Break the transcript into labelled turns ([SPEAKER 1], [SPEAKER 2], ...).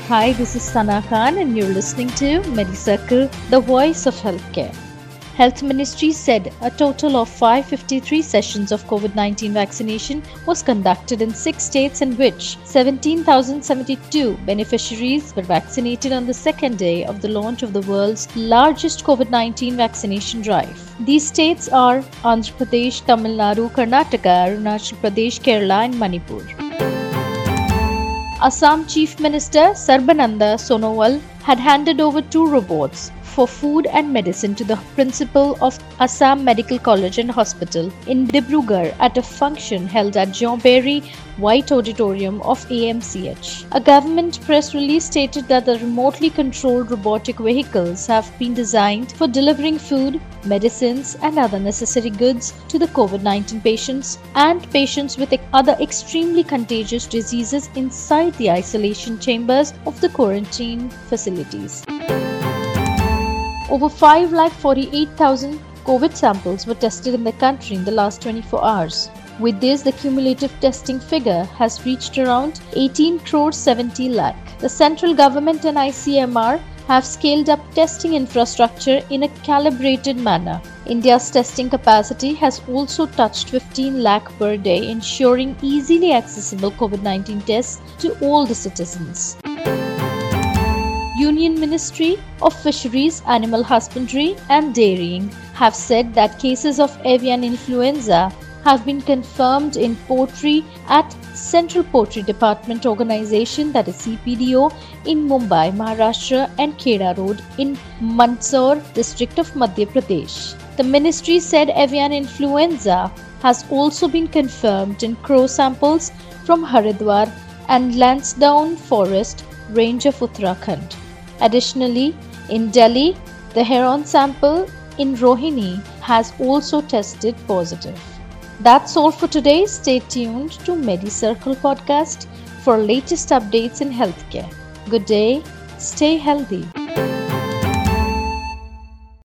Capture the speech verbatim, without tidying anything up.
[SPEAKER 1] Hi, this is Sana Khan and you're listening to MediCircle, the voice of healthcare. Health Ministry said a total of five hundred fifty-three sessions of COVID nineteen vaccination was conducted in six states in which seventeen thousand seventy-two beneficiaries were vaccinated on the second day of the launch of the world's largest COVID nineteen vaccination drive. These states are Andhra Pradesh, Tamil Nadu, Karnataka, Arunachal Pradesh, Kerala and Manipur. Assam Chief Minister Sarbananda Sonowal had handed over two robots for food and medicine to the principal of Assam Medical College and Hospital in Dibrugarh at a function held at John Berry White Auditorium of A M C H. A government press release stated that the remotely controlled robotic vehicles have been designed for delivering food, medicines and other necessary goods to the COVID nineteen patients and patients with other extremely contagious diseases inside the isolation chambers of the quarantine facilities. Over five lakh forty-eight thousand COVID samples were tested in the country in the last twenty-four hours. With this, the cumulative testing figure has reached around eighteen crore seventy lakh. The central government and I C M R have scaled up testing infrastructure in a calibrated manner. India's testing capacity has also touched fifteen lakh per day, ensuring easily accessible COVID nineteen tests to all the citizens. Union Ministry of Fisheries, Animal Husbandry and Dairying have said that cases of avian influenza have been confirmed in poultry at Central Poultry Department Organization, that is C P D O, in Mumbai, Maharashtra and Kheda Road in Mandsaur district of Madhya Pradesh. The ministry said avian influenza has also been confirmed in crow samples from Haridwar and Lansdowne Forest range of Uttarakhand. Additionally, in Delhi, the heron sample in Rohini has also tested positive. That's all for today. Stay tuned to MediCircle podcast for latest updates in healthcare. Good day, stay healthy.